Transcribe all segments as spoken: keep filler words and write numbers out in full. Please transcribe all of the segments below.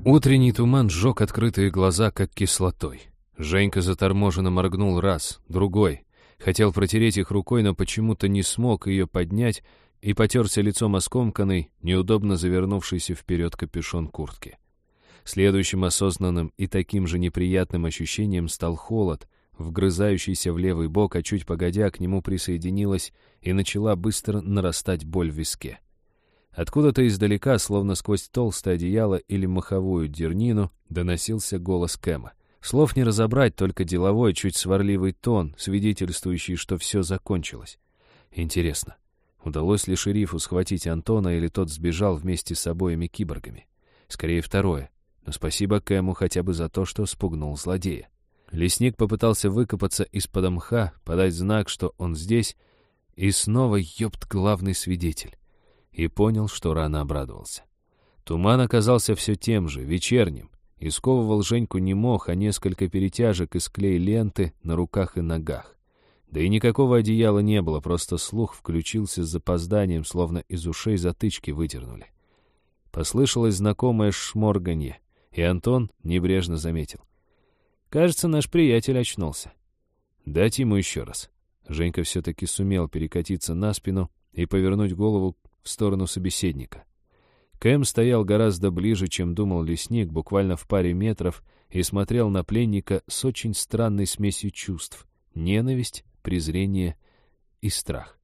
Утренний туман сжег открытые глаза, как кислотой. Женька заторможенно моргнул раз, другой. Хотел протереть их рукой, но почему-то не смог ее поднять и потерся лицом о скомканный, неудобно завернувшийся вперед капюшон куртки. Следующим осознанным и таким же неприятным ощущением стал холод, вгрызающийся в левый бок, а чуть погодя к нему присоединилась и начала быстро нарастать боль в виске. Откуда-то издалека, словно сквозь толстое одеяло или маховую дернину, доносился голос Кэма. Слов не разобрать, только деловой, чуть сварливый тон, свидетельствующий, что все закончилось. Интересно, удалось ли шерифу схватить Антона, или тот сбежал вместе с обоими киборгами? Скорее второе, но спасибо Кэму хотя бы за то, что спугнул злодея. Лесник попытался выкопаться из-под мха, подать знак, что он здесь, и снова ёпт главный свидетель. И понял, что рано обрадовался. Туман оказался все тем же, вечерним, и сковывал Женьку не мох, а несколько перетяжек из клей-ленты на руках и ногах. Да и никакого одеяла не было, просто слух включился с запозданием, словно из ушей затычки выдернули. Послышалось знакомое шморганье, и Антон небрежно заметил. «Кажется, наш приятель очнулся». «Дать ему еще раз». Женька все-таки сумел перекатиться на спину и повернуть голову в сторону собеседника. Кэм стоял гораздо ближе, чем думал лесник, буквально в паре метров, и смотрел на пленника с очень странной смесью чувств — ненависть, презрение и страх.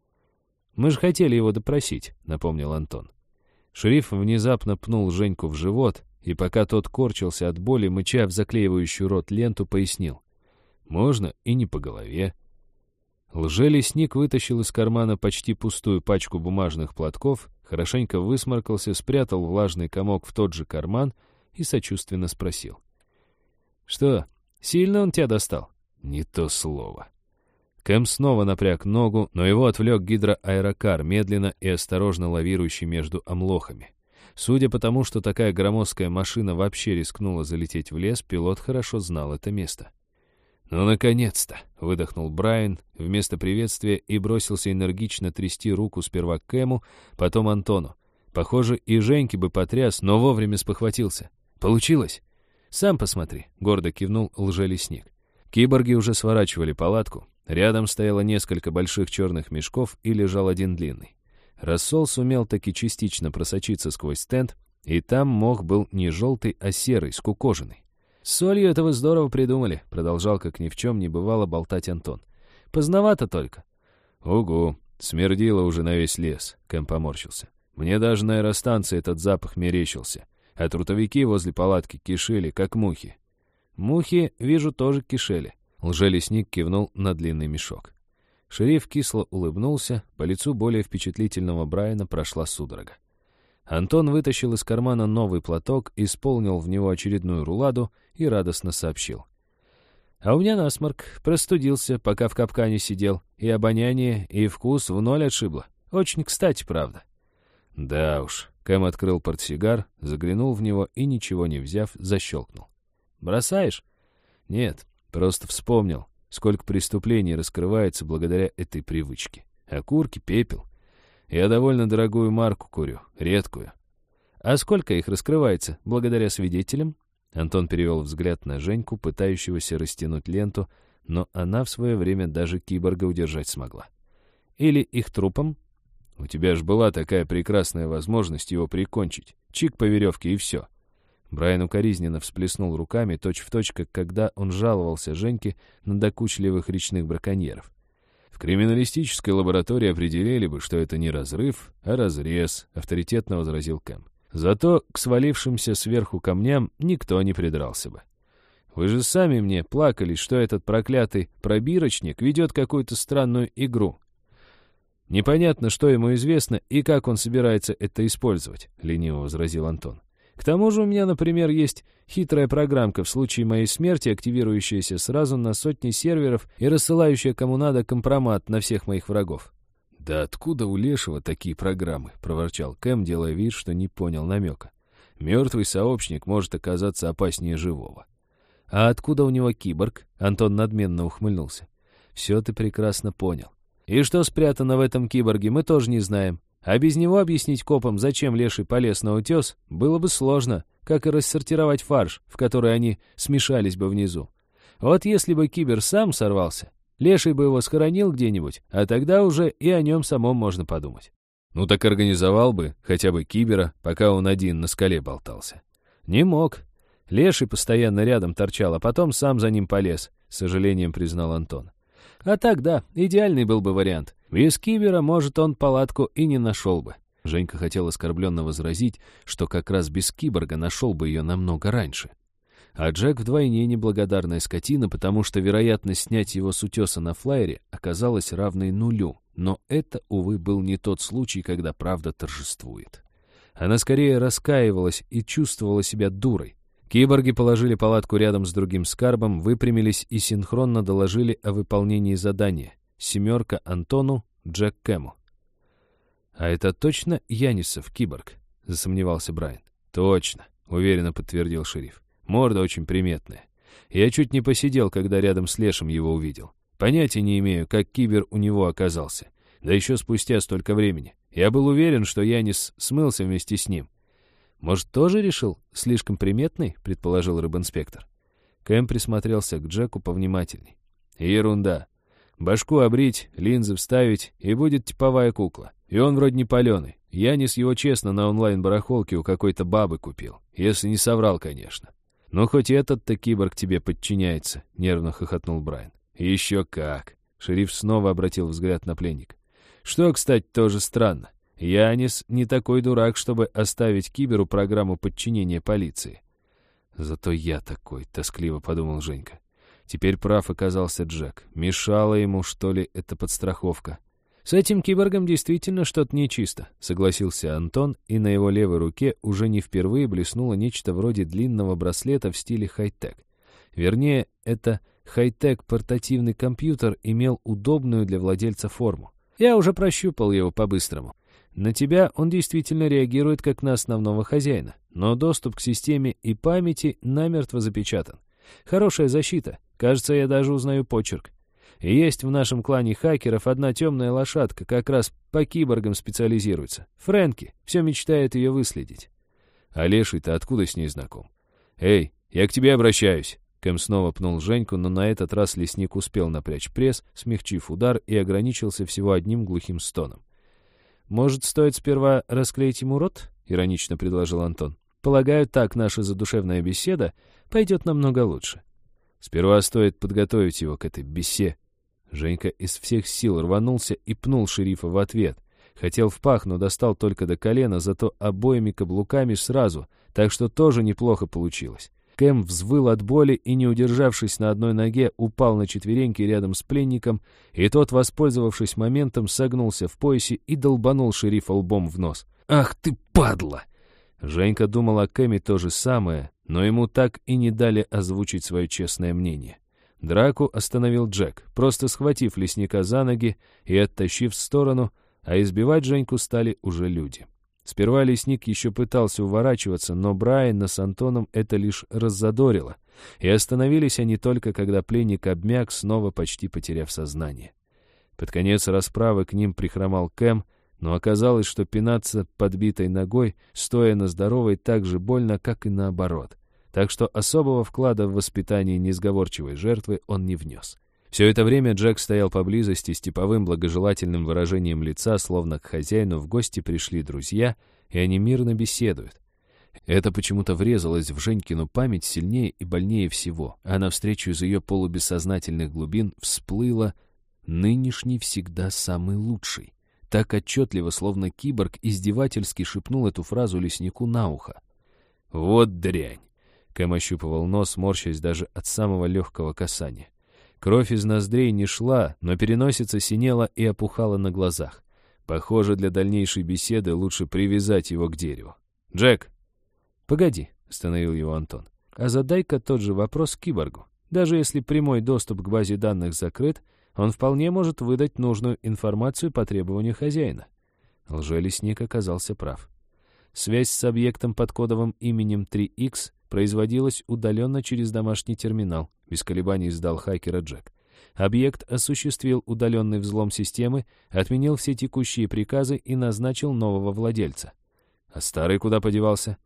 «Мы же хотели его допросить», — напомнил Антон. Шериф внезапно пнул Женьку в живот, и пока тот корчился от боли, мыча в заклеивающую рот ленту, пояснил. «Можно и не по голове». Лжелесник вытащил из кармана почти пустую пачку бумажных платков, хорошенько высморкался, спрятал влажный комок в тот же карман и сочувственно спросил. «Что, сильно он тебя достал?» «Не то слово». Кэм снова напряг ногу, но его отвлек гидроаэрокар, медленно и осторожно лавирующий между омлохами. Судя по тому, что такая громоздкая машина вообще рискнула залететь в лес, пилот хорошо знал это место. «Ну, наконец-то!» — выдохнул Брайан вместо приветствия и бросился энергично трясти руку сперва Кэму, потом Антону. Похоже, и Женьке бы потряс, но вовремя спохватился. «Получилось?» «Сам посмотри», — гордо кивнул лжелесник. Киборги уже сворачивали палатку. Рядом стояло несколько больших черных мешков и лежал один длинный. Рассол сумел таки частично просочиться сквозь стенд, и там мох был не желтый, а серый, скукоженный. «С солью это вы здорово придумали», — продолжал, как ни в чем не бывало, болтать Антон. «Поздновато только». «Угу, смердило уже на весь лес», — Кэм поморщился. «Мне даже на аэростанции этот запах мерещился, а трутовики возле палатки кишели, как мухи». «Мухи, вижу, тоже кишели», — лжелесник кивнул на длинный мешок. Шериф кисло улыбнулся, по лицу более впечатлительного Брайана прошла судорога. Антон вытащил из кармана новый платок, исполнил в него очередную руладу и радостно сообщил. «А у меня насморк, простудился, пока в капкане сидел, и обоняние, и вкус в ноль отшибло. Очень кстати, правда». «Да уж», — Кэм открыл портсигар, заглянул в него и, ничего не взяв, защелкнул. «Бросаешь?» «Нет, просто вспомнил, сколько преступлений раскрывается благодаря этой привычке. Окурки, пепел. Я довольно дорогую марку курю, редкую». «А сколько их раскрывается благодаря свидетелям?» Антон перевел взгляд на Женьку, пытающегося растянуть ленту, но она в свое время даже киборга удержать смогла. «Или их трупом?» «У тебя ж была такая прекрасная возможность его прикончить. Чик по веревке и все». Брайан укоризненно всплеснул руками, точь-в-точь, как когда он жаловался Женьке на докучливых речных браконьеров. «В криминалистической лаборатории определили бы, что это не разрыв, а разрез», — авторитетно возразил Кэм. «Зато к свалившимся сверху камням никто не придрался бы. Вы же сами мне плакались, что этот проклятый пробирочник ведет какую-то странную игру. Непонятно, что ему известно и как он собирается это использовать», — лениво возразил Антон. «К тому же у меня, например, есть хитрая программка в случае моей смерти, активирующаяся сразу на сотни серверов и рассылающая кому надо компромат на всех моих врагов». «Да откуда у Лешего такие программы?» — проворчал Кэм, делая вид, что не понял намека. «Мертвый сообщник может оказаться опаснее живого». «А откуда у него киборг?» — Антон надменно ухмыльнулся. «Все ты прекрасно понял. И что спрятано в этом киборге, мы тоже не знаем. А без него объяснить копам, зачем Леший полез на утес, было бы сложно, как и рассортировать фарш, в который они смешались бы внизу. Вот если бы Кибер сам сорвался, Леший бы его схоронил где-нибудь, а тогда уже и о нем самом можно подумать. Ну так организовал бы хотя бы Кибера, пока он один на скале болтался. Не мог. Леший постоянно рядом торчал, а потом сам за ним полез, с сожалением признал Антон. А так, да, идеальный был бы вариант. Без Кибера, может, он палатку и не нашел бы. Женька хотел оскорбленно возразить, что как раз без киборга нашел бы ее намного раньше. А Джек вдвойне неблагодарная скотина, потому что вероятность снять его с утеса на флайере оказалась равной нулю. Но это, увы, был не тот случай, когда правда торжествует. Она скорее раскаивалась и чувствовала себя дурой. Киборги положили палатку рядом с другим скарбом, выпрямились и синхронно доложили о выполнении задания. Семерка Антону, Джек Кэму. «А это точно Янисов киборг?» — засомневался Брайан. «Точно», — уверенно подтвердил шериф. «Морда очень приметная. Я чуть не посидел, когда рядом с Лешем его увидел. Понятия не имею, как кибер у него оказался. Да еще спустя столько времени. Я был уверен, что Янис смылся вместе с ним. Может, тоже решил? Слишком приметный?» — предположил рыбинспектор. Кэм присмотрелся к Джеку повнимательней. «Ерунда. Башку обрить, линзы вставить, и будет типовая кукла. И он вроде не паленый. Янис его честно на онлайн-барахолке у какой-то бабы купил. Если не соврал, конечно. Но хоть этот-то киборг тебе подчиняется», — нервно хохотнул Брайан. «Еще как». Шериф снова обратил взгляд на пленника. «Что, кстати, тоже странно. Янис не такой дурак, чтобы оставить киберу программу подчинения полиции». «Зато я такой», — тоскливо подумал Женька. Теперь прав оказался Джек. Мешала ему, что ли, эта подстраховка. «С этим киборгом действительно что-то нечисто», — согласился Антон, и на его левой руке уже не впервые блеснуло нечто вроде длинного браслета в стиле хай-тек. Вернее, это хай-тек портативный компьютер имел удобную для владельца форму. Я уже прощупал его по-быстрому. На тебя он действительно реагирует как на основного хозяина, но доступ к системе и памяти намертво запечатан. Хорошая защита. Кажется, я даже узнаю почерк. И есть в нашем клане хакеров одна темная лошадка, как раз по киборгам специализируется. Фрэнки. Все мечтает ее выследить. А Леший-то откуда с ней знаком? «Эй, я к тебе обращаюсь!» Кэм снова пнул Женьку, но на этот раз лесник успел напрячь пресс, смягчив удар, и ограничился всего одним глухим стоном. «Может, стоит сперва расклеить ему рот?» — иронично предложил Антон. «Полагаю, так наша задушевная беседа пойдет намного лучше». «Сперва стоит подготовить его к этой бесе». Женька из всех сил рванулся и пнул шерифа в ответ. Хотел в пах, но достал только до колена, зато обоими каблуками сразу, так что тоже неплохо получилось. Кэм взвыл от боли и, не удержавшись на одной ноге, упал на четвереньки рядом с пленником, и тот, воспользовавшись моментом, согнулся в поясе и долбанул шерифа лбом в нос. «Ах ты, падла!» Женька думал о Кэме то же самое, но ему так и не дали озвучить свое честное мнение. Драку остановил Джек, просто схватив лесника за ноги и оттащив в сторону, а избивать Женьку стали уже люди. Сперва лесник еще пытался уворачиваться, но Брайана с Антоном это лишь раззадорило, и остановились они только, когда пленник обмяк, снова почти потеряв сознание. Под конец расправы к ним прихромал Кэм, но оказалось, что пинаться подбитой ногой, стоя на здоровой, так же больно, как и наоборот. Так что особого вклада в воспитание несговорчивой жертвы он не внес. Все это время Джек стоял поблизости с типовым благожелательным выражением лица, словно к хозяину в гости пришли друзья, и они мирно беседуют. Это почему-то врезалось в Женькину память сильнее и больнее всего, а навстречу из ее полубессознательных глубин всплыло «нынешний всегда самый лучший». Так отчетливо, словно киборг издевательски шепнул эту фразу леснику на ухо. «Вот дрянь!» Кэм ощупывал нос, морщась даже от самого легкого касания. Кровь из ноздрей не шла, но переносица синела и опухала на глазах. Похоже, для дальнейшей беседы лучше привязать его к дереву. «Джек!» «Погоди», — остановил его Антон. «А задай-ка тот же вопрос киборгу. Даже если прямой доступ к базе данных закрыт, он вполне может выдать нужную информацию по требованию хозяина». Лжелесник оказался прав. Связь с объектом под кодовым именем три икс производилась удаленно через домашний терминал, без колебаний сдал хакера Джек. Объект осуществил удаленный взлом системы, отменил все текущие приказы и назначил нового владельца. А старый куда подевался?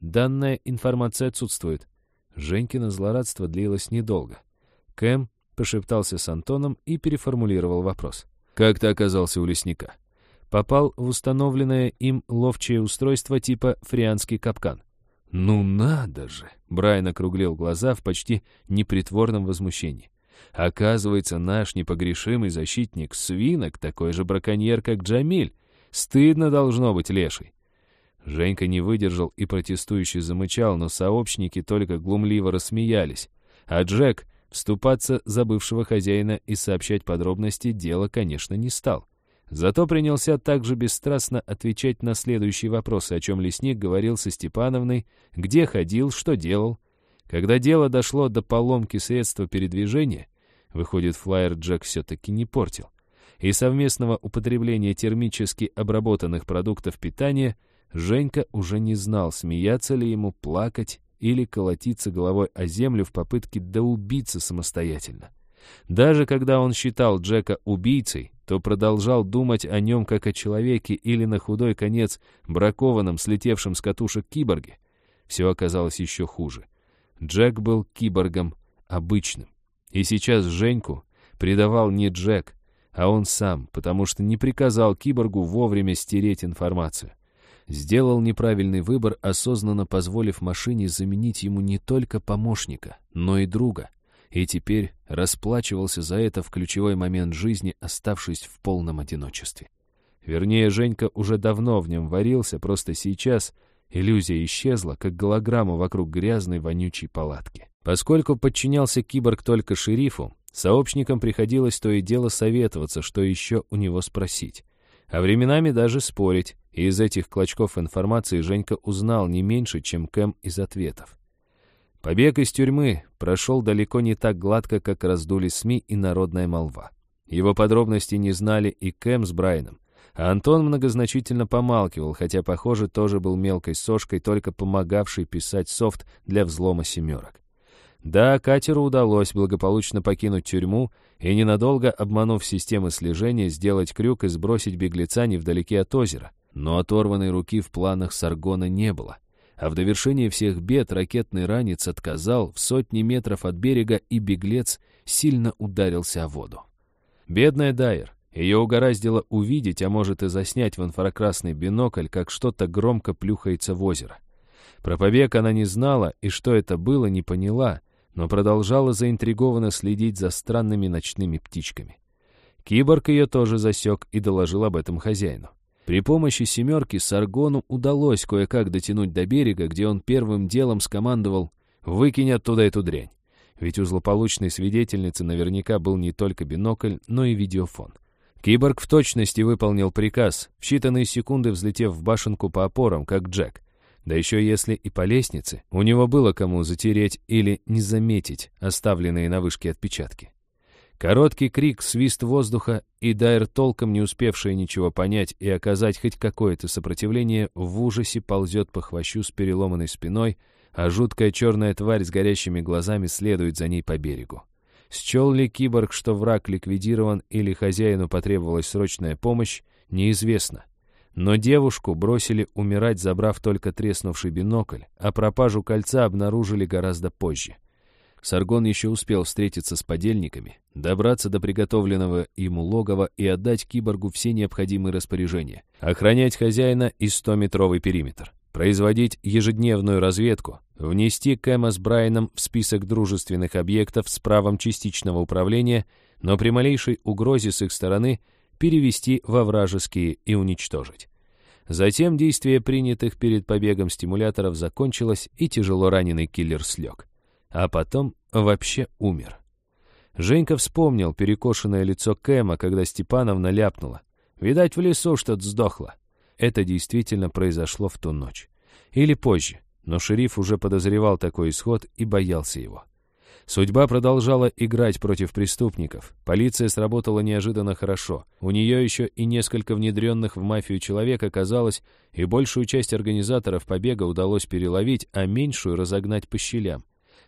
Данная информация отсутствует». Женькино злорадство длилось недолго. Кэм пошептался с Антоном и переформулировал вопрос. «Как ты оказался у лесника?» «Попал в установленное им ловчее устройство типа фрианский капкан». «Ну надо же!» — Брайан округлил глаза в почти непритворном возмущении. «Оказывается, наш непогрешимый защитник свинок такой же браконьер, как Джамиль. Стыдно должно быть, леший». Женька не выдержал и протестующе замычал, но сообщники только глумливо рассмеялись. А Джек вступаться за бывшего хозяина и сообщать подробности дела, конечно, не стал. Зато принялся также бесстрастно отвечать на следующие вопросы, о чем лесник говорил со Степановной, где ходил, что делал. Когда дело дошло до поломки средства передвижения, выходит, флайер Джек все-таки не портил, и совместного употребления термически обработанных продуктов питания, Женька уже не знал, смеяться ли ему, плакать или колотиться головой о землю в попытке доубиться самостоятельно. Даже когда он считал Джека убийцей, то продолжал думать о нем как о человеке или на худой конец бракованном, слетевшем с катушек киборге. Все оказалось еще хуже. Джек был киборгом обычным. И сейчас Женьку предавал не Джек, а он сам, потому что не приказал киборгу вовремя стереть информацию. Сделал неправильный выбор, осознанно позволив машине заменить ему не только помощника, но и друга. И теперь расплачивался за это в ключевой момент жизни, оставшись в полном одиночестве. Вернее, Женька уже давно в нем варился, просто сейчас иллюзия исчезла, как голограмма вокруг грязной вонючей палатки. Поскольку подчинялся киборг только шерифу, сообщникам приходилось то и дело советоваться, что еще у него спросить. А временами даже спорить, и из этих клочков информации Женька узнал не меньше, чем Кэм из ответов. Побег из тюрьмы прошел далеко не так гладко, как раздули СМИ и народная молва. Его подробности не знали и Кэм с Брайаном, а Антон многозначительно помалкивал, хотя, похоже, тоже был мелкой сошкой, только помогавшей писать софт для взлома семерок. Да, катеру удалось благополучно покинуть тюрьму и, ненадолго обманув системы слежения, сделать крюк и сбросить беглеца невдалеке от озера. Но оторванной руки в планах Саргона не было. А в довершение всех бед ракетный ранец отказал в сотни метров от берега, и беглец сильно ударился о воду. Бедная Дайер. Ее угораздило увидеть, а может и заснять в инфракрасный бинокль, как что-то громко плюхается в озеро. Про побег она не знала, и что это было, не поняла, но продолжала заинтригованно следить за странными ночными птичками. Киборг ее тоже засек и доложил об этом хозяину. При помощи «семерки» Саргону удалось кое-как дотянуть до берега, где он первым делом скомандовал «выкинь оттуда эту дрянь». Ведь у злополучной свидетельницы наверняка был не только бинокль, но и видеофон. Киборг в точности выполнил приказ, в считанные секунды взлетев в башенку по опорам, как Джек. Да еще если и по лестнице, у него было кому затереть или не заметить оставленные на вышке отпечатки. Короткий крик, свист воздуха, и Дайер, толком не успевшая ничего понять и оказать хоть какое-то сопротивление, в ужасе ползет по хвощу с переломанной спиной, а жуткая черная тварь с горящими глазами следует за ней по берегу. Счел ли киборг, что враг ликвидирован или хозяину потребовалась срочная помощь, неизвестно. Но девушку бросили умирать, забрав только треснувший бинокль, а пропажу кольца обнаружили гораздо позже. Саргон еще успел встретиться с подельниками, добраться до приготовленного ему логова и отдать киборгу все необходимые распоряжения. Охранять хозяина и стометровый периметр. Производить ежедневную разведку. Внести Кэма с Брайаном в список дружественных объектов с правом частичного управления, но при малейшей угрозе с их стороны перевести во вражеские и уничтожить. Затем действие принятых перед побегом стимуляторов закончилось, и тяжело раненый киллер слег. А потом вообще умер. Женька вспомнил перекошенное лицо Кэма, когда Степановна ляпнула. Видать, в лесу что-то сдохло. Это действительно произошло в ту ночь. Или позже, но шериф уже подозревал такой исход и боялся его. Судьба продолжала играть против преступников. Полиция сработала неожиданно хорошо. У нее еще и несколько внедренных в мафию человек оказалось, и большую часть организаторов побега удалось переловить, а меньшую разогнать по щелям.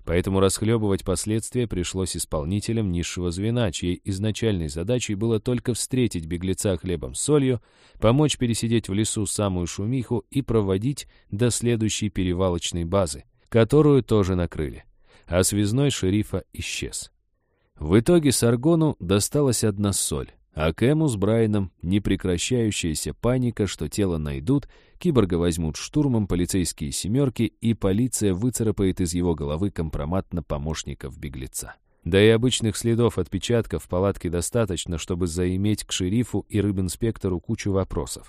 Поэтому расхлебывать последствия пришлось исполнителям низшего звена, чьей изначальной задачей было только встретить беглеца хлебом с солью, помочь пересидеть в лесу самую шумиху и проводить до следующей перевалочной базы, которую тоже накрыли. А связной шерифа исчез. В итоге Саргону досталась одна соль, а Кэму с Брайаном непрекращающаяся паника, что тело найдут, киборга возьмут штурмом полицейские семерки, и полиция выцарапает из его головы компромат на помощников беглеца. Да и обычных следов отпечатков в палатке достаточно, чтобы заиметь к шерифу и рыбинспектору кучу вопросов.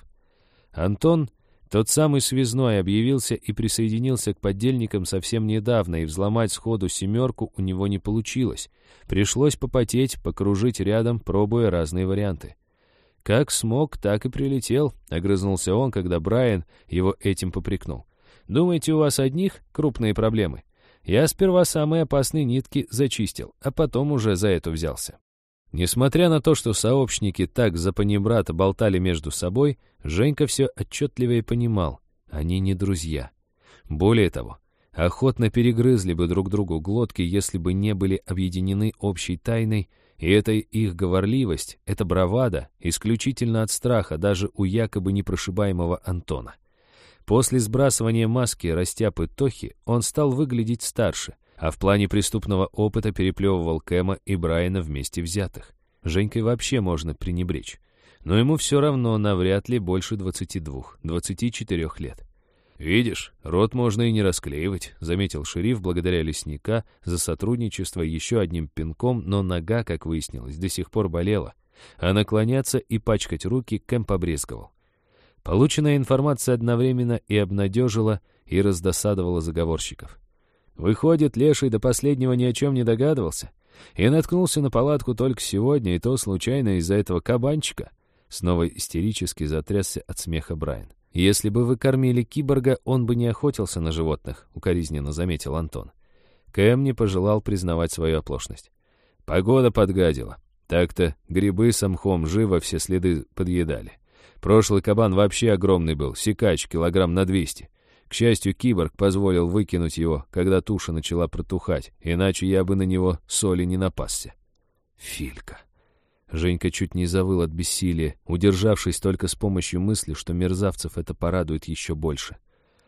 Антон, тот самый связной, объявился и присоединился к подельникам совсем недавно, и взломать сходу семерку у него не получилось. Пришлось попотеть, покружить рядом, пробуя разные варианты. «Как смог, так и прилетел», — огрызнулся он, когда Брайан его этим попрекнул. «Думаете, у вас одних крупные проблемы? Я сперва самые опасные нитки зачистил, а потом уже за это взялся». Несмотря на то, что сообщники так за панибрата болтали между собой, Женька все отчетливее понимал — они не друзья. Более того, охотно перегрызли бы друг другу глотки, если бы не были объединены общей тайной, и эта их говорливость, эта бравада исключительно от страха даже у якобы непрошибаемого Антона. После сбрасывания маски растяпы Тохи он стал выглядеть старше, а в плане преступного опыта переплевывал Кэма и Брайана вместе взятых. Женькой вообще можно пренебречь. Но ему все равно навряд ли больше двадцати двух — двадцати четырёх лет. «Видишь, рот можно и не расклеивать», — заметил шериф благодаря лесника за сотрудничество еще одним пинком, но нога, как выяснилось, до сих пор болела, а наклоняться и пачкать руки Кэм побрезговал. Полученная информация одновременно и обнадежила, и раздосадовала заговорщиков. Выходит, Леший до последнего ни о чем не догадывался и наткнулся на палатку только сегодня, и то случайно из-за этого кабанчика. Снова истерически затрясся от смеха Брайан. «Если бы вы кормили киборга, он бы не охотился на животных», — укоризненно заметил Антон. Кэм не пожелал признавать свою оплошность. «Погода подгадила. Так-то грибы с мхом живо все следы подъедали. Прошлый кабан вообще огромный был, сикач, килограмм на двести. К счастью, киборг позволил выкинуть его, когда туша начала протухать, иначе я бы на него соли не напасся». «Филька». Женька чуть не завыл от бессилия, удержавшись только с помощью мысли, что мерзавцев это порадует еще больше.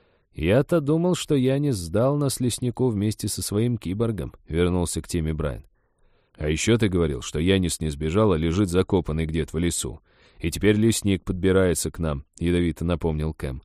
«Я-то думал, что Янис сдал нас леснику вместе со своим киборгом», — вернулся к теме Брайан. «А еще ты говорил, что Янис не сбежал, а лежит закопанный где-то в лесу. И теперь лесник подбирается к нам», — ядовито напомнил Кэм.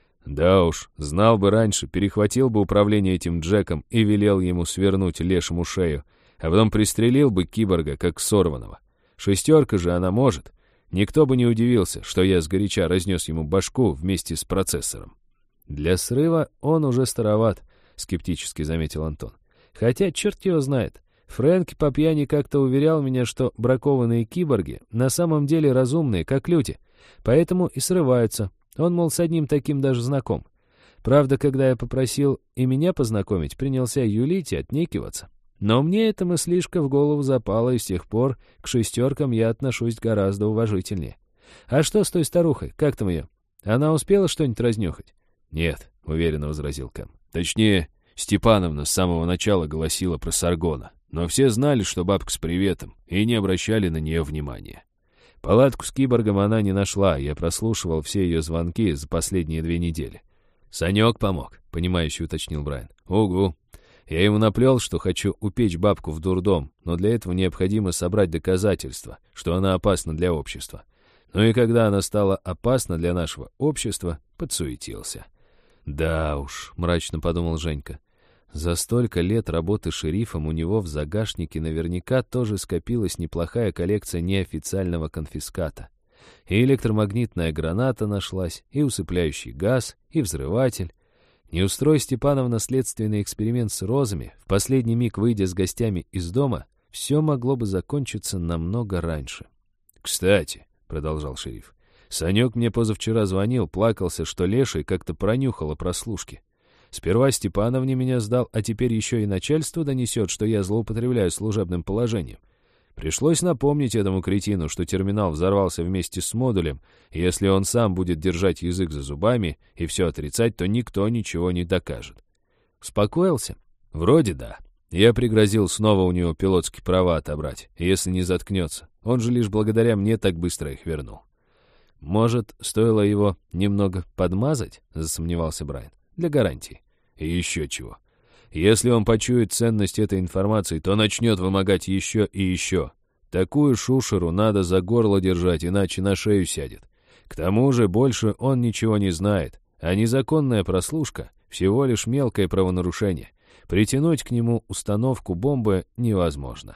«Да уж, знал бы раньше, перехватил бы управление этим Джеком и велел ему свернуть лешему шею, а потом пристрелил бы киборга, как сорванного. Шестерка же она может. Никто бы не удивился, что я сгоряча разнес ему башку вместе с процессором». «Для срыва он уже староват», — скептически заметил Антон. «Хотя черт его знает. Фрэнки по пьяни как-то уверял меня, что бракованные киборги на самом деле разумные, как люди, поэтому и срываются. Он, мол, с одним таким даже знаком. Правда, когда я попросил и меня познакомить, принялся юлить и отнекиваться. Но мне эта мыслишка в голову запала, и с тех пор к шестеркам я отношусь гораздо уважительнее. А что с той старухой? Как там ее? Она успела что-нибудь разнюхать?» «Нет», — уверенно возразил Кэм. «Точнее, Степановна с самого начала голосила про Саргона, но все знали, что бабка с приветом, и не обращали на нее внимания. Палатку с киборгом она не нашла, я прослушивал все ее звонки за последние две недели». «Санек помог», — понимающе уточнил Брайан. «Угу. Я ему наплел, что хочу упечь бабку в дурдом, но для этого необходимо собрать доказательства, что она опасна для общества. Ну и когда она стала опасна для нашего общества, подсуетился». «Да уж», — мрачно подумал Женька. За столько лет работы шерифом у него в загашнике наверняка тоже скопилась неплохая коллекция неофициального конфиската. И электромагнитная граната нашлась, и усыпляющий газ, и взрыватель. Не устрой Степановна следственный эксперимент с розами, в последний миг выйдя с гостями из дома, все могло бы закончиться намного раньше. «Кстати», — продолжал шериф, — «Санек мне позавчера звонил, плакался, что Леший как-то пронюхал о прослушке. Сперва Степановне меня сдал, а теперь еще и начальство донесет, что я злоупотребляю служебным положением. Пришлось напомнить этому кретину, что терминал взорвался вместе с модулем, и если он сам будет держать язык за зубами и все отрицать, то никто ничего не докажет». «Успокоился?» «Вроде да. Я пригрозил снова у него пилотские права отобрать, если не заткнется. Он же лишь благодаря мне так быстро их вернул. «Может, стоило его немного подмазать?» — засомневался Брайан. «Для гарантии». «И еще чего. Если он почует ценность этой информации, то начнет вымогать еще и еще. Такую шушеру надо за горло держать, иначе на шею сядет. К тому же больше он ничего не знает, а незаконная прослушка — всего лишь мелкое правонарушение. Притянуть к нему установку бомбы невозможно».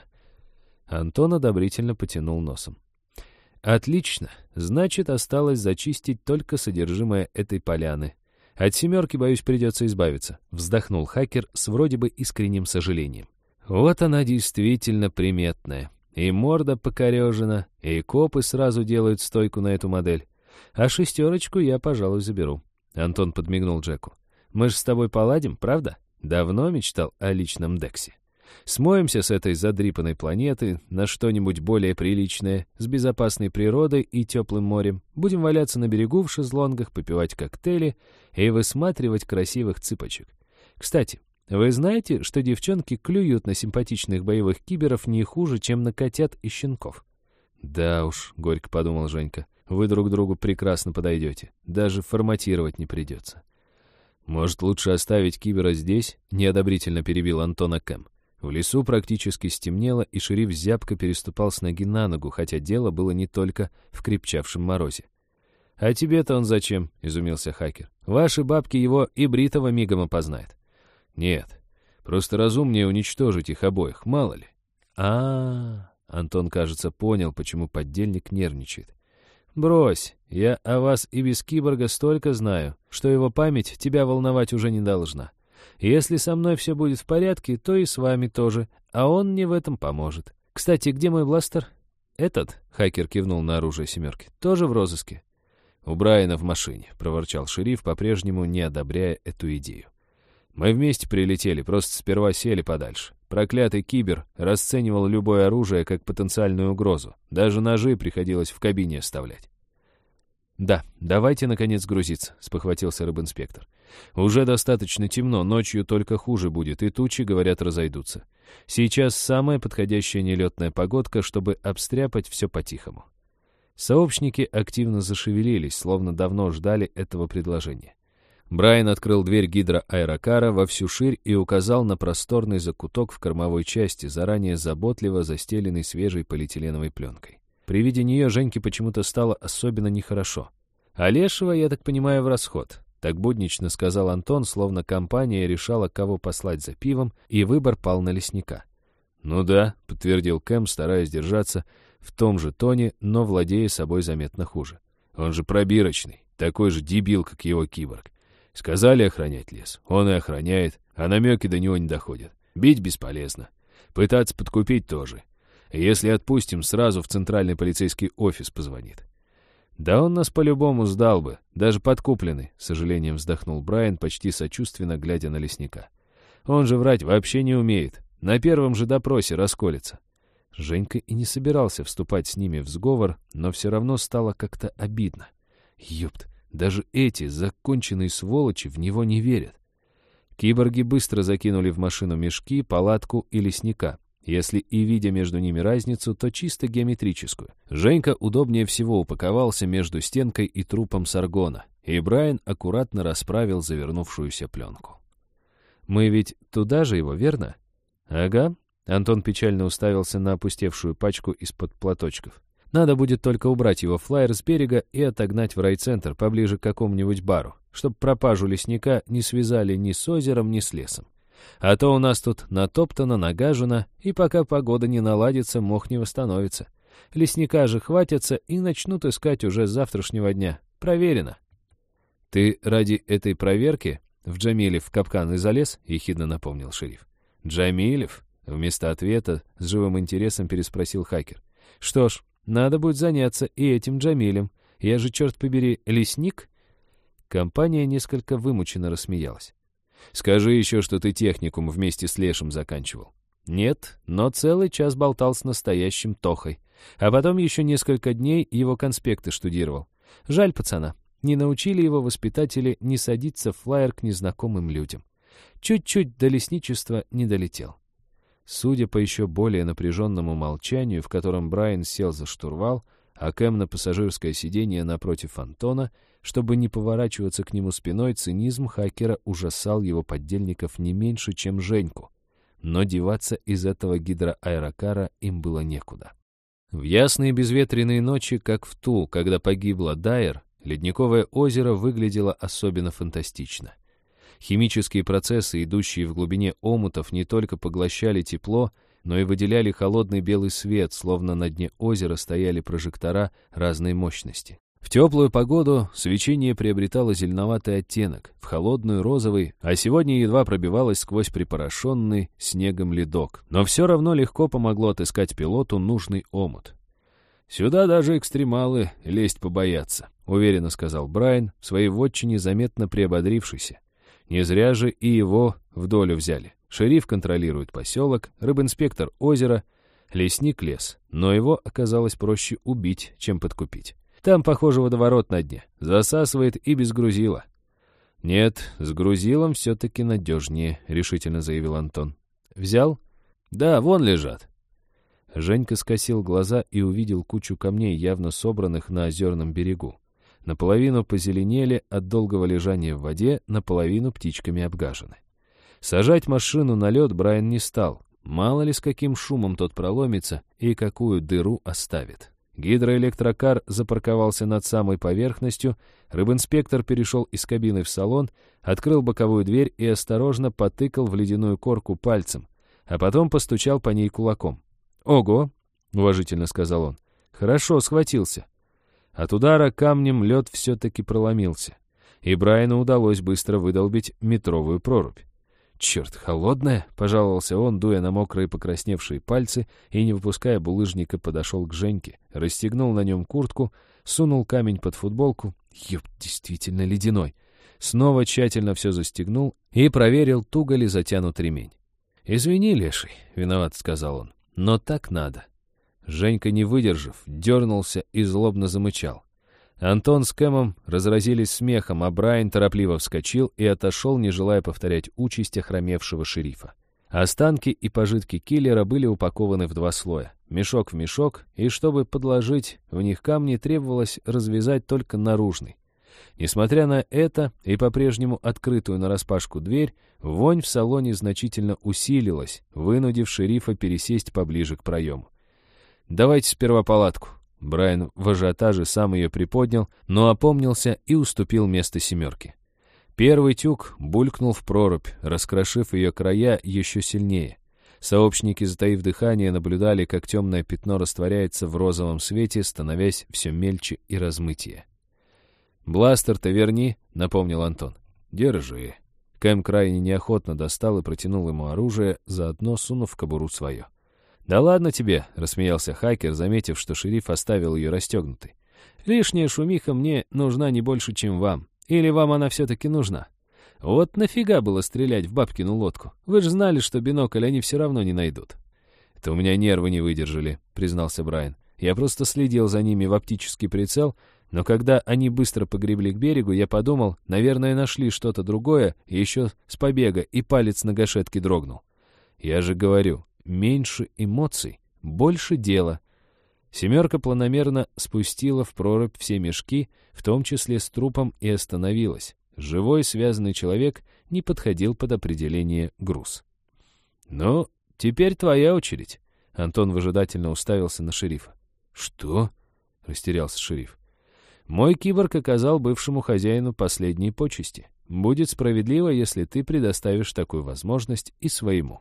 Антон одобрительно потянул носом. «Отлично. Значит, осталось зачистить только содержимое этой поляны. От семерки, боюсь, придется избавиться», — вздохнул хакер с вроде бы искренним сожалением. «Вот она действительно приметная. И морда покорежена, и копы сразу делают стойку на эту модель. А шестерочку я, пожалуй, заберу». Антон подмигнул Джеку. «Мы же с тобой поладим, правда? Давно мечтал о личном Дексе. Смоемся с этой задрипанной планеты на что-нибудь более приличное, с безопасной природой и теплым морем. Будем валяться на берегу в шезлонгах, попивать коктейли и высматривать красивых цыпочек. Кстати, вы знаете, что девчонки клюют на симпатичных боевых киберов не хуже, чем на котят и щенков?» «Да уж», — горько подумал Женька, — «вы друг другу прекрасно подойдете. Даже форматировать не придется». «Может, лучше оставить кибера здесь?» — неодобрительно перебил Антона Кэм. В лесу практически стемнело, и шериф зябко переступал с ноги на ногу, хотя дело было не только в крепчавшем морозе. «А тебе-то он зачем?» — изумился хакер. «Ваши бабки его и бритого мигом опознают». «Нет, просто разумнее уничтожить их обоих, мало ли». А-а-а, Антон, кажется, понял, почему поддельник нервничает. «Брось, я о вас и без киборга столько знаю, что его память тебя волновать уже не должна. Если со мной все будет в порядке, то и с вами тоже, а он мне в этом поможет. Кстати, где мой бластер?» «Этот?» — хакер кивнул на оружие семерки. «Тоже в розыске?» «У Брайана в машине», — проворчал шериф, по-прежнему не одобряя эту идею. «Мы вместе прилетели, просто сперва сели подальше. Проклятый кибер расценивал любое оружие как потенциальную угрозу. Даже ножи приходилось в кабине оставлять». «Да, давайте, наконец, грузиться», — спохватился рыбинспектор. «Уже достаточно темно, ночью только хуже будет, и тучи, говорят, разойдутся. Сейчас самая подходящая нелетная погодка, чтобы обстряпать все по-тихому». Сообщники активно зашевелились, словно давно ждали этого предложения. Брайан открыл дверь гидроаэрокара во всю ширь и указал на просторный закуток в кормовой части, заранее заботливо застеленный свежей полиэтиленовой пленкой. При виде нее Женьке почему-то стало особенно нехорошо. «А лешего, я так понимаю, в расход», — так буднично сказал Антон, словно компания решала, кого послать за пивом, и выбор пал на лесника. «Ну да», — подтвердил Кэм, стараясь держаться в том же тоне, но владея собой заметно хуже. «Он же пробирочный, такой же дебил, как его киборг. Сказали охранять лес, он и охраняет, а намеки до него не доходят. Бить бесполезно. Пытаться подкупить тоже. Если отпустим, сразу в центральный полицейский офис позвонит». «Да он нас по-любому сдал бы, даже подкупленный», — с сожалением вздохнул Брайан, почти сочувственно глядя на лесника. «Он же врать вообще не умеет. На первом же допросе расколется». Женька и не собирался вступать с ними в сговор, но все равно стало как-то обидно. Ёпт, даже эти законченные сволочи в него не верят. Киборги быстро закинули в машину мешки, палатку и лесника. Если и видя между ними разницу, то чисто геометрическую. Женька удобнее всего упаковался между стенкой и трупом Саргона, и Брайан аккуратно расправил завернувшуюся пленку. «Мы ведь туда же его, верно?» «Ага». Антон печально уставился на опустевшую пачку из-под платочков. «Надо будет только убрать его флаер с берега и отогнать в райцентр поближе к какому-нибудь бару, чтобы пропажу лесника не связали ни с озером, ни с лесом. А то у нас тут натоптано, нагажено, и пока погода не наладится, мох не восстановится. Лесника же хватятся и начнут искать уже с завтрашнего дня. Проверено». «Ты ради этой проверки в Джамилев капкан и залез?» — ехидно напомнил шериф. «Джамилев?» — вместо ответа с живым интересом переспросил хакер. «Что ж, надо будет заняться и этим Джамилем. Я же, черт побери, лесник?» Компания несколько вымученно рассмеялась. «Скажи еще, что ты техникум вместе с Лешем заканчивал». «Нет, но целый час болтал с настоящим Тохой. А потом еще несколько дней его конспекты штудировал. Жаль пацана. Не научили его воспитатели не садиться в флаер к незнакомым людям. Чуть-чуть до лесничества не долетел». Судя по еще более напряженному молчанию, в котором Брайан сел за штурвал, а Кэм на пассажирское сиденье напротив Антона, чтобы не поворачиваться к нему спиной, цинизм Хакера ужасал его поддельников не меньше, чем Женьку. Но деваться из этого гидроаэрокара им было некуда. В ясные безветренные ночи, как в ту, когда погибла Дайер, ледниковое озеро выглядело особенно фантастично. Химические процессы, идущие в глубине омутов, не только поглощали тепло, но и выделяли холодный белый свет, словно на дне озера стояли прожектора разной мощности. В теплую погоду свечение приобретало зеленоватый оттенок, в холодную — розовый, а сегодня едва пробивалось сквозь припорошенный снегом ледок. Но все равно легко помогло отыскать пилоту нужный омут. «Сюда даже экстремалы лезть побоятся», — уверенно сказал Брайан, в своей вотчине заметно приободрившийся. Не зря же и его в долю взяли. Шериф контролирует поселок, рыбинспектор — озеро, лесник — лес. Но его оказалось проще убить, чем подкупить. Там, похоже, водоворот на дне. Засасывает и без грузила. «Нет, с грузилом все-таки надежнее», — решительно заявил Антон. «Взял?» «Да, вон лежат». Женька скосил глаза и увидел кучу камней, явно собранных на озерном берегу. Наполовину позеленели от долгого лежания в воде, наполовину птичками обгажены. Сажать машину на лед Брайан не стал. Мало ли с каким шумом тот проломится и какую дыру оставит. Гидроэлектрокар запарковался над самой поверхностью, рыбинспектор перешел из кабины в салон, открыл боковую дверь и осторожно потыкал в ледяную корку пальцем, а потом постучал по ней кулаком. «Ого!» — уважительно сказал он. «Хорошо, схватился». От удара камнем лед все-таки проломился, и Брайану удалось быстро выдолбить метровую прорубь. «Черт, холодная!» — пожаловался он, дуя на мокрые покрасневшие пальцы, и, не выпуская булыжника, подошел к Женьке, расстегнул на нем куртку, сунул камень под футболку. Ёп, действительно ледяной. Снова тщательно все застегнул и проверил, туго ли затянут ремень. «Извини, леший», — виноват сказал он, — «но так надо». Женька, не выдержав, дернулся и злобно замычал. Антон с Кэмом разразились смехом, а Брайан торопливо вскочил и отошел, не желая повторять участь охромевшего шерифа. Останки и пожитки киллера были упакованы в два слоя, мешок в мешок, и чтобы подложить в них камни, требовалось развязать только наружный. Несмотря на это и по-прежнему открытую нараспашку дверь, вонь в салоне значительно усилилась, вынудив шерифа пересесть поближе к проему. «Давайте сперва палатку». Брайан в ажиотаже сам ее приподнял, но опомнился и уступил место семерке. Первый тюк булькнул в прорубь, раскрошив ее края еще сильнее. Сообщники, затаив дыхание, наблюдали, как темное пятно растворяется в розовом свете, становясь все мельче и размытие. «Бластер-то верни», — напомнил Антон. «Держи». Кэм крайне неохотно достал и протянул ему оружие, заодно сунув в кобуру свое. «Да ладно тебе», — рассмеялся Хакер, заметив, что шериф оставил ее расстегнутой. «Лишняя шумиха мне нужна не больше, чем вам. Или вам она все-таки нужна? Вот нафига было стрелять в бабкину лодку? Вы же знали, что бинокль они все равно не найдут». «Это у меня нервы не выдержали», — признался Брайан. «Я просто следил за ними в оптический прицел, но когда они быстро погребли к берегу, я подумал, наверное, нашли что-то другое, еще с побега, и палец на гашетке дрогнул. Я же говорю, меньше эмоций, больше дела». Семерка планомерно спустила в прорубь все мешки, в том числе с трупом, и остановилась. Живой связанный человек не подходил под определение груз. «Ну, теперь твоя очередь», — Антон выжидательно уставился на шерифа. «Что?» — растерялся шериф. «Мой киборг оказал бывшему хозяину последние почести. Будет справедливо, если ты предоставишь такую возможность и своему.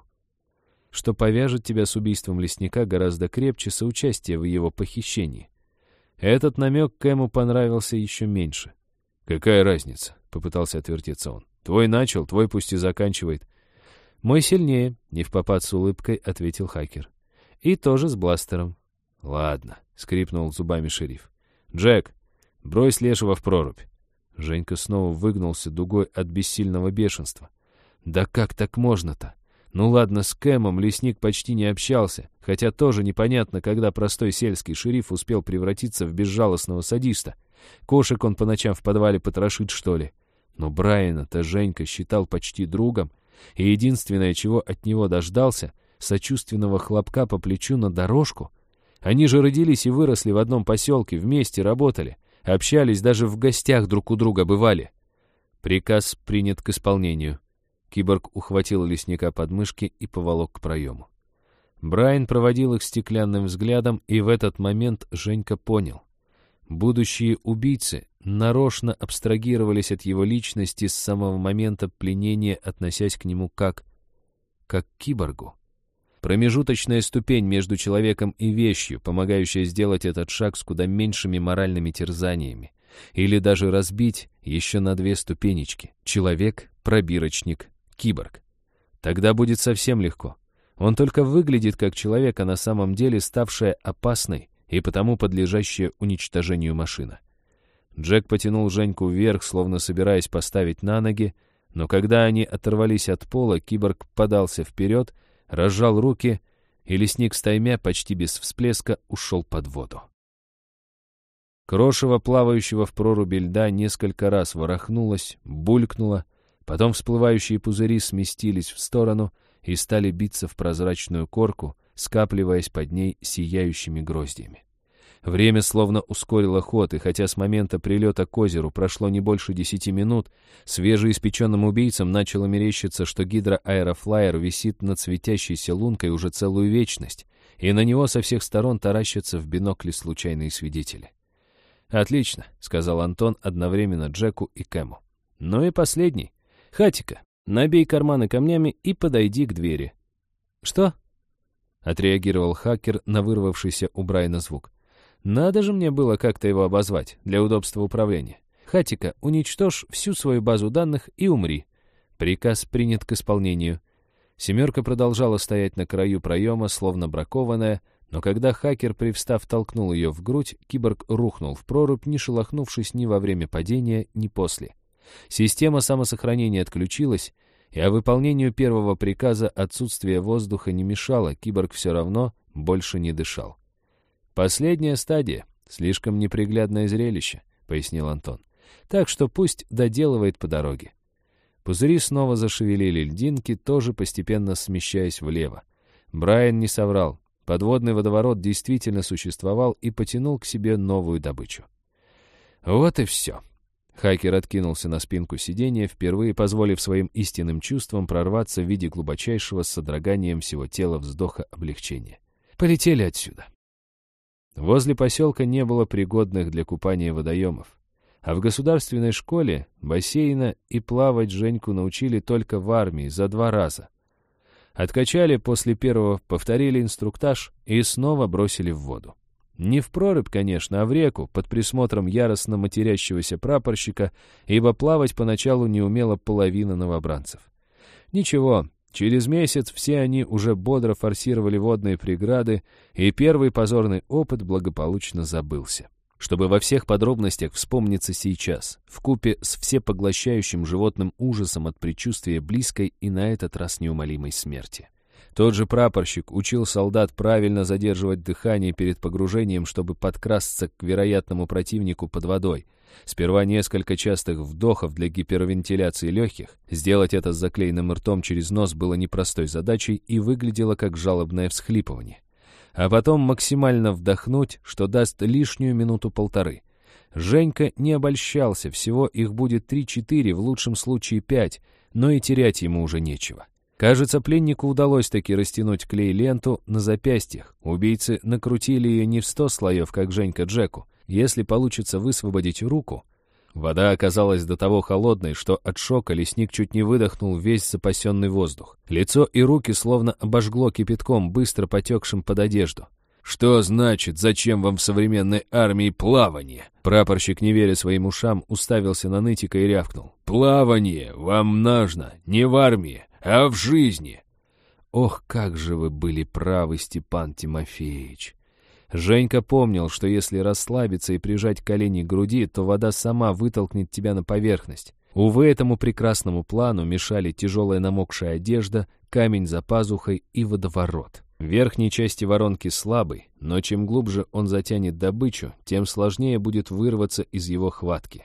Что повяжет тебя с убийством лесника гораздо крепче соучастия в его похищении». Этот намек Кэму понравился еще меньше. «Какая разница?» — попытался отвертеться он. «Твой начал, твой пусть и заканчивает». «Мой сильнее», — невпопад с улыбкой ответил Хакер. «И тоже с бластером». «Ладно», — скрипнул зубами шериф. «Джек, брось лешего в прорубь». Женька снова выгнулся дугой от бессильного бешенства. «Да как так можно-то? Ну ладно, с Кэмом лесник почти не общался, хотя тоже непонятно, когда простой сельский шериф успел превратиться в безжалостного садиста. Кошек он по ночам в подвале потрошит, что ли? Но Брайана-то Женька считал почти другом, и единственное, чего от него дождался, сочувственного хлопка по плечу на дорожку. Они же родились и выросли в одном поселке, вместе работали, общались, даже в гостях друг у друга бывали. Приказ принят к исполнению. Киборг ухватил лесника под мышки и поволок к проему. Брайан проводил их стеклянным взглядом, и в этот момент Женька понял. Будущие убийцы нарочно абстрагировались от его личности с самого момента пленения, относясь к нему как... как к киборгу. Промежуточная ступень между человеком и вещью, помогающая сделать этот шаг с куда меньшими моральными терзаниями. Или даже разбить еще на две ступенечки. Человек, пробирочник, киборг. Тогда будет совсем легко. Он только выглядит как человек, а на самом деле ставшая опасной и потому подлежащая уничтожению машина. Джек потянул Женьку вверх, словно собираясь поставить на ноги, но когда они оторвались от пола, киборг подался вперед, разжал руки, и лесник стаймя почти без всплеска ушел под воду. Крошево, плавающего в проруби льда, несколько раз ворохнулось, булькнуло, потом всплывающие пузыри сместились в сторону и стали биться в прозрачную корку, скапливаясь под ней сияющими гроздьями. Время словно ускорило ход, и хотя с момента прилета к озеру прошло не больше десяти минут, свежеиспеченным убийцам начало мерещиться, что гидроаэрофлайер висит над светящейся лункой уже целую вечность, и на него со всех сторон таращатся в бинокли случайные свидетели. «Отлично», — сказал Антон одновременно Джеку и Кэму. «Ну и последний. Хатика, набей карманы камнями и подойди к двери». «Что?» — отреагировал хакер на вырвавшийся у Брайана звук. «Надо же мне было как-то его обозвать для удобства управления. Хатика, уничтожь всю свою базу данных и умри». Приказ принят к исполнению. Семерка продолжала стоять на краю проема, словно бракованная, но когда хакер, привстав, толкнул ее в грудь, киборг рухнул в прорубь, не шелохнувшись ни во время падения, ни после. Система самосохранения отключилась, и о выполнению первого приказа отсутствие воздуха не мешало, киборг все равно больше не дышал. «Последняя стадия. Слишком неприглядное зрелище», — пояснил Антон. «Так что пусть доделывает по дороге». Пузыри снова зашевелили льдинки, тоже постепенно смещаясь влево. Брайан не соврал. Подводный водоворот действительно существовал и потянул к себе новую добычу. Вот и все. Хакер откинулся на спинку сиденья, впервые позволив своим истинным чувствам прорваться в виде глубочайшего с содроганием всего тела вздоха облегчения. Полетели отсюда. Возле поселка не было пригодных для купания водоемов. А в государственной школе бассейна и плавать Женьку научили только в армии за два раза. Откачали после первого, повторили инструктаж и снова бросили в воду. Не в прорубь, конечно, а в реку, под присмотром яростно матерящегося прапорщика, ибо плавать поначалу не умела половина новобранцев. Ничего, через месяц все они уже бодро форсировали водные преграды, и первый позорный опыт благополучно забылся. Чтобы во всех подробностях вспомниться сейчас, вкупе с всепоглощающим животным ужасом от предчувствия близкой и на этот раз неумолимой смерти. Тот же прапорщик учил солдат правильно задерживать дыхание перед погружением, чтобы подкрасться к вероятному противнику под водой. Сперва несколько частых вдохов для гипервентиляции легких. Сделать это с заклеенным ртом через нос было непростой задачей и выглядело как жалобное всхлипывание. А потом максимально вдохнуть, что даст лишнюю минуту-полторы. Женька не обольщался, всего их будет три-четыре, в лучшем случае пять, но и терять ему уже нечего. Кажется, пленнику удалось таки растянуть клей-ленту на запястьях. Убийцы накрутили ее не в сто слоев, как Женька Джеку. Если получится высвободить руку... Вода оказалась до того холодной, что от шока лесник чуть не выдохнул весь запасенный воздух. Лицо и руки словно обожгло кипятком, быстро потекшим под одежду. «Что значит, зачем вам в современной армии плавание?» Прапорщик, не веря своим ушам, уставился на нытика и рявкнул. «Плавание вам нужно не в армии, а в жизни!» Ох, как же вы были правы, Степан Тимофеевич! Женька помнил, что если расслабиться и прижать колени к груди, то вода сама вытолкнет тебя на поверхность. Увы, этому прекрасному плану мешали тяжелая намокшая одежда, камень за пазухой и водоворот. В верхней части воронки слабый, но чем глубже он затянет добычу, тем сложнее будет вырваться из его хватки.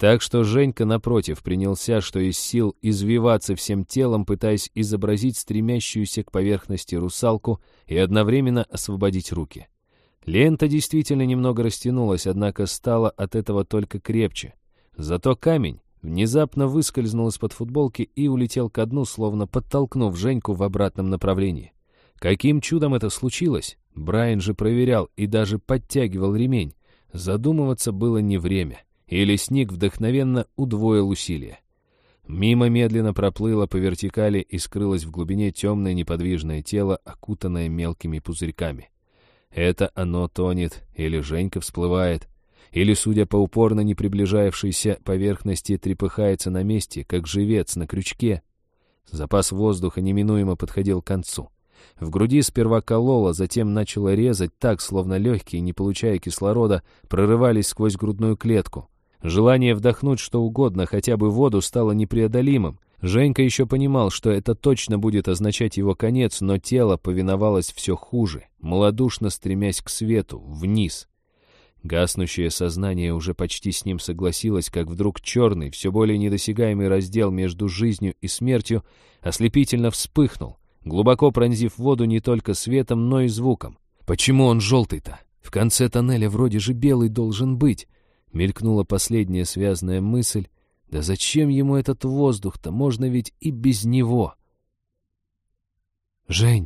Так что Женька, напротив, принялся, что из сил, извиваться всем телом, пытаясь изобразить стремящуюся к поверхности русалку и одновременно освободить руки. Лента действительно немного растянулась, однако стала от этого только крепче. Зато камень внезапно выскользнул из-под футболки и улетел ко дну, словно подтолкнув Женьку в обратном направлении. Каким чудом это случилось? Брайан же проверял и даже подтягивал ремень. Задумываться было не время. И лесник вдохновенно удвоил усилия. Мимо медленно проплыло по вертикали и скрылось в глубине темное неподвижное тело, окутанное мелкими пузырьками. Это оно тонет, или Женька всплывает, или, судя по упорно не приближавшейся поверхности, трепыхается на месте, как живец на крючке. Запас воздуха неминуемо подходил к концу. В груди сперва кололо, затем начало резать так, словно легкие, не получая кислорода, прорывались сквозь грудную клетку. Желание вдохнуть что угодно, хотя бы воду, стало непреодолимым. Женька еще понимал, что это точно будет означать его конец, но тело повиновалось все хуже, малодушно стремясь к свету, вниз. Гаснущее сознание уже почти с ним согласилось, как вдруг черный, все более недосягаемый раздел между жизнью и смертью ослепительно вспыхнул, глубоко пронзив воду не только светом, но и звуком. «Почему он желтый-то? В конце тоннеля вроде же белый должен быть!» Мелькнула последняя связанная мысль. Да зачем ему этот воздух-то? Можно ведь и без него. «Жень!»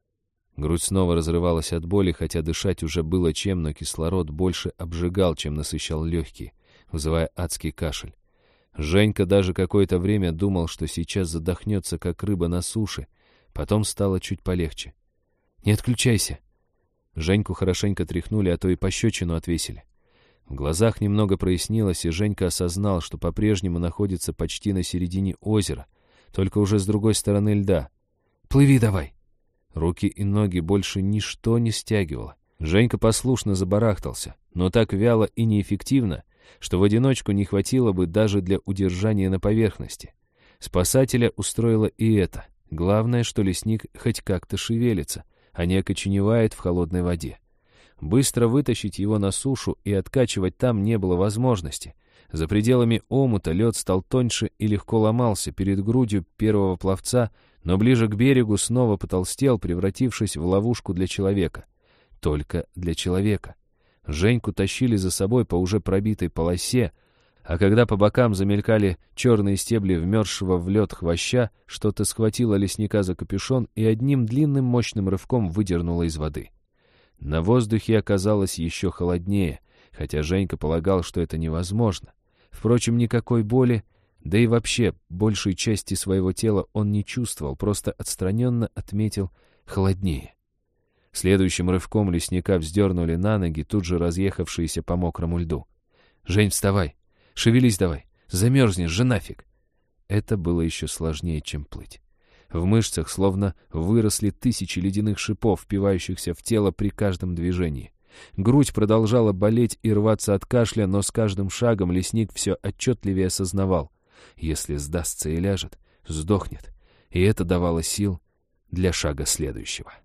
Грудь снова разрывалась от боли, хотя дышать уже было чем, но кислород больше обжигал, чем насыщал легкие, вызывая адский кашель. Женька даже какое-то время думал, что сейчас задохнется, как рыба на суше. Потом стало чуть полегче. «Не отключайся!» Женьку хорошенько тряхнули, а то и пощечину отвесили. В глазах немного прояснилось, и Женька осознал, что по-прежнему находится почти на середине озера, только уже с другой стороны льда. «Плыви давай!» Руки и ноги больше ничто не стягивало. Женька послушно забарахтался, но так вяло и неэффективно, что в одиночку не хватило бы даже для удержания на поверхности. Спасателя устроило и это. Главное, что лесник хоть как-то шевелится, а не окоченевает в холодной воде. Быстро вытащить его на сушу и откачивать там не было возможности. За пределами омута лед стал тоньше и легко ломался перед грудью первого пловца, но ближе к берегу снова потолстел, превратившись в ловушку для человека. Только для человека. Женьку тащили за собой по уже пробитой полосе, а когда по бокам замелькали черные стебли вмерзшего в лед хвоща, что-то схватило лесника за капюшон и одним длинным мощным рывком выдернуло из воды. На воздухе оказалось еще холоднее, хотя Женька полагал, что это невозможно. Впрочем, никакой боли, да и вообще большей части своего тела он не чувствовал, просто отстраненно отметил холоднее. Следующим рывком лесника вздернули на ноги, тут же разъехавшиеся по мокрому льду. «Жень, вставай! Шевелись давай! Замерзнешь же нафиг!» Это было еще сложнее, чем плыть. В мышцах словно выросли тысячи ледяных шипов, впивающихся в тело при каждом движении. Грудь продолжала болеть и рваться от кашля, но с каждым шагом лесник все отчетливее осознавал. Если сдастся и ляжет, сдохнет. И это давало сил для шага следующего.